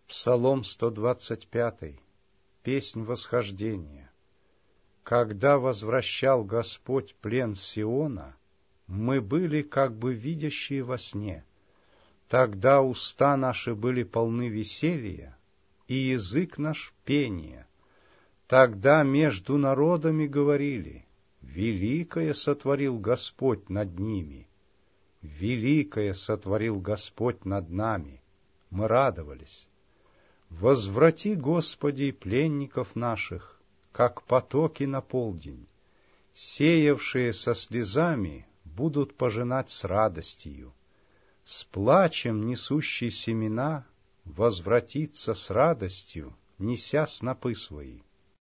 Псалом 125, песнь восхождения. Когда возвращал Господь плен Сиона, мы были как бы видящие во сне. Тогда уста наши были полны веселья, и язык наш пения. Тогда между народами говорили: великое сотворил Господь над ними, великое сотворил Господь над нами. Мы радовались. Возврати, Господи, пленников наших, как потоки на полдень. Сеявшие со слезами будут пожинать с радостью. С плачем несущий семена возвратится с радостью, неся снопы свои.